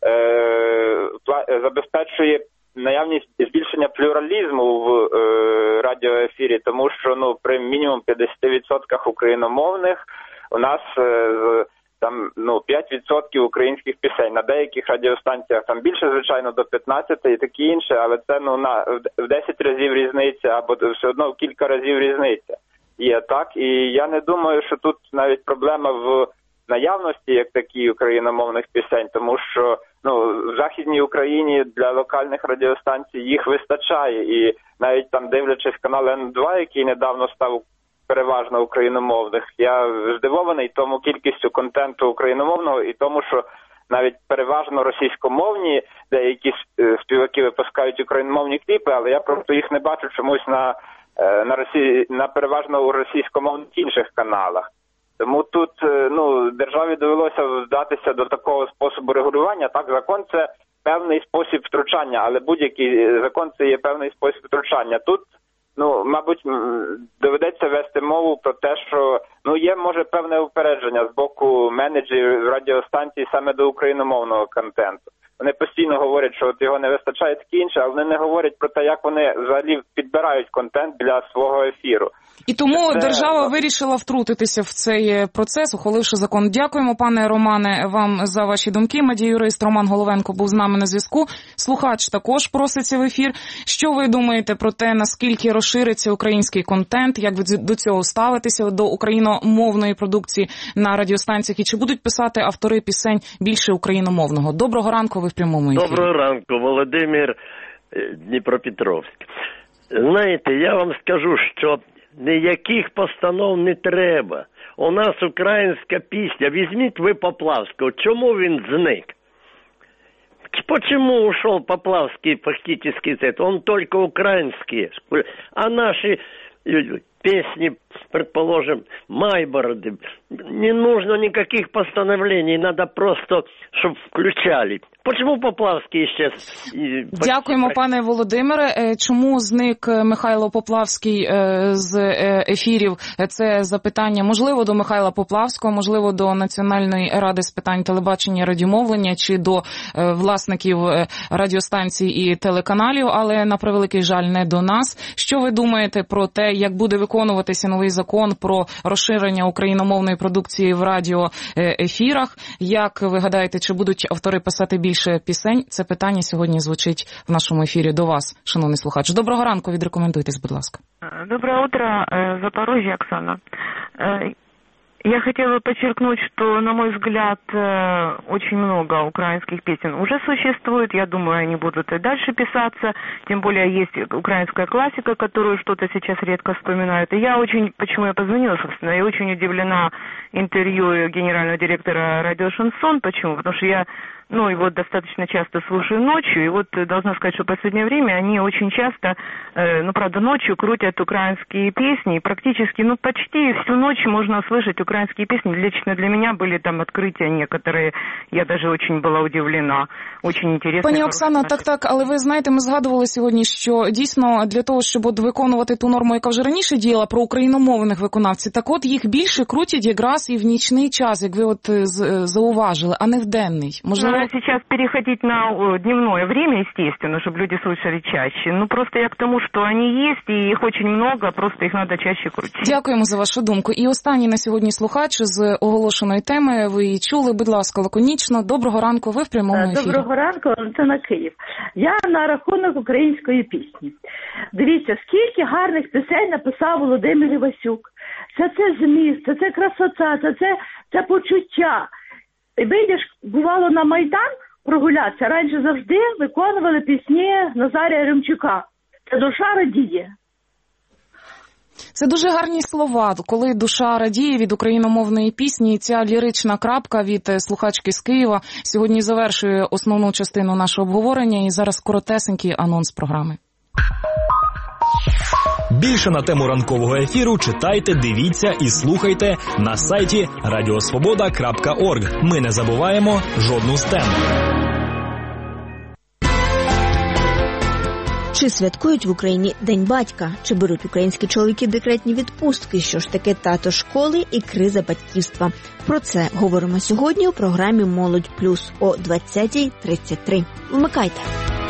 забезпечує наявність збільшення плюралізму в радіоефірі, тому що при мінімум 50% україномовних у нас там 5% українських пісень. На деяких радіостанціях там більше, звичайно, до 15 і таке інше, але це в 10 разів різниця, або все одно в кілька разів різниця є, так? І я не думаю, що тут навіть проблема в наявності як такі україномовних пісень, тому що в Західній Україні для локальних радіостанцій їх вистачає, і навіть там дивлячись канал Н2, який недавно став переважно україномовних, я здивований тому кількістю контенту україномовного і тому, що навіть переважно російськомовні деякі співаки випускають україномовні кліпи, але я просто їх не бачу чомусь на переважно у російськомовних інших каналах. Тому тут державі довелося вдатися до такого способу регулювання. Так, закон – це певний спосіб втручання, але будь-який закон – це є певний спосіб втручання. Тут мабуть, доведеться вести мову про те, що є, може, певне упередження з боку менеджерів радіостанцій саме до україномовного контенту. Вони постійно говорять, що от його не вистачає, таке інше, але вони не говорять про те, як вони взагалі підбирають контент для свого ефіру. І тому держава вирішила втрутитися в цей процес, ухваливши закон. Дякуємо, пане Романе, вам за ваші думки. Медіа-юрист Роман Головенко був з нами на зв'язку. Слухач також проситься в ефір. Що ви думаєте про те, наскільки розшириться український контент, як ви до цього ставитеся, до україномовної продукції на радіостанціях, і чи будуть писати автори пісень більше україномовного? Доброго ранку, ви в прямому ефірі. Доброго ранку, Володимир, Дніпропетровськ. Знаєте, я вам скажу, що ніяких постанов не треба. У нас українська пісня. Візьміть ви Поплавського. Чому він зник? Почему ушел Поплавский фактически? Он только украинский. А наши песни, предположим, Майбороды, не нужно никаких постановлений, надо просто, чтобы включали. Почему Поплавський исчез? Дякуємо, пане Володимире. Чому зник Михайло Поплавський з ефірів? Це запитання, можливо, до Михайла Поплавського, можливо, до Національної ради з питань телебачення і радіомовлення, чи до власників радіостанцій і телеканалів, але, на превеликий жаль, не до нас. Що ви думаєте про те, як буде виконуватися новий закон про розширення україномовної продукції в радіоефірах? Як ви гадаєте, чи будуть автори писати більше пісень? Це питання сьогодні звучить в нашому ефірі до вас, шановний слухач. Доброго ранку, відрекомендуйтесь, будь ласка. Доброе утро, Запорожье, Оксана. Я хотела подчеркнуть, что, на мой взгляд, очень много украинских песен уже существует. Я думаю, они будут и дальше писаться. Тем более есть украинская классика, которую что-то сейчас редко вспоминают. И я очень, почему я позвонила, собственно, я очень удивлена интервью генерального директора радио «Шансон». Почему? Потому что я его достаточно часто слушаю ночью, и вот должна сказать, что в последнее время они очень часто, правда, ночью крутят украинские песни, и практически, почти всю ночь можно услышать украинские песни. Лично для меня были там открытия некоторые, я даже очень была удивлена, очень интересно. Пані Оксано, так, але ви знаєте, ми згадували сьогодні, що дійсно для того, щоб виконувати ту норму, яка вже раніше діяла про україномовних виконавців, так от їх більше крутять якраз і в нічний час, як ви зауважили, а не в денний. Можливо, сейчас переходить на дневное время, естественно, чтобы люди слышали чаще. Просто я к тому, что они есть, и их очень много, просто их надо чаще крутить. Дякуємо за вашу думку. І останній на сьогодні слухач з оголошеної теми. Ви її чули, будь ласка, лаконічно. Доброго ранку, ви в прямому ефірі. Доброго ранку, Антона Київ. Я на рахунок української пісні. Дивіться, скільки гарних пісень написав Володимир Івасюк. Це зміст, це красота, це почуття. Вийдеш, бувало, на Майдан прогулятися, раніше завжди виконували пісні Назарія Ремчука. Це душа радіє. Це дуже гарні слова, коли душа радіє від україномовної пісні. І ця лірична крапка від слухачки з Києва сьогодні завершує основну частину нашого обговорення. І зараз коротесенький анонс програми. Більше на тему ранкового ефіру читайте, дивіться і слухайте на сайті radiosvoboda.org. Ми не забуваємо жодну з тем. Чи святкують в Україні День батька? Чи беруть українські чоловіки декретні відпустки? Що ж таке тато школи і криза батьківства? Про це говоримо сьогодні у програмі «Молодь плюс» о 20:33. Вмикайте!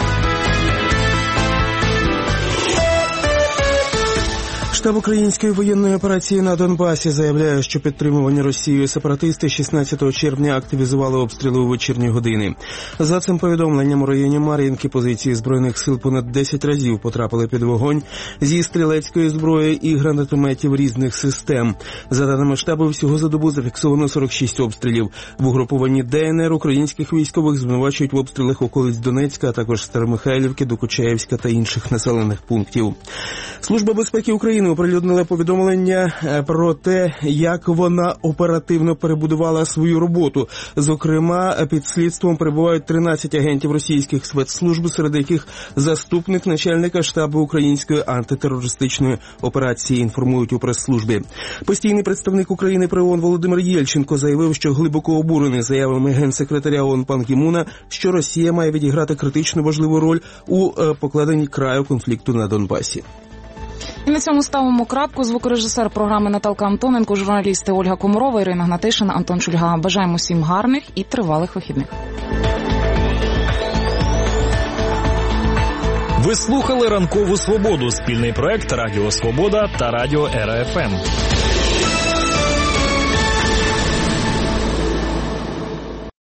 Штаб української воєнної операції на Донбасі заявляє, що підтримувані Росією сепаратисти 16 червня активізували обстріли у вечірні години. За цим повідомленням, у районі Мар'їнки позиції Збройних сил понад 10 разів потрапили під вогонь зі стрілецької зброї і гранатометів різних систем. За даними штабу, всього за добу зафіксовано 46 обстрілів. В угрупованні ДНР українських військових звинувачують в обстрілах околиць Донецька, а також Старомихайлівки, Докучаєвська та інших населених пунктів. Служба безпеки України оприлюднила повідомлення про те, як вона оперативно перебудувала свою роботу. Зокрема, під слідством перебувають 13 агентів російських спецслужб, серед яких заступник начальника штабу української антитерористичної операції, інформують у прес-службі. Постійний представник України при ООН Володимир Єльченко заявив, що глибоко обурений заявами генсекретаря ООН Пан Кі Муна, що Росія має відіграти критично важливу роль у покладенні краю конфлікту на Донбасі. І на цьому ставимо крапку. Звукорежисер програми Наталка Антоненко, журналісти Ольга Комарова, Ірина Гнатишин, Антон Шульга. Бажаємо всім гарних і тривалих вихідних. Ви слухали «Ранкову свободу» – спільний проект Радіо Свобода та Радіо РФМ.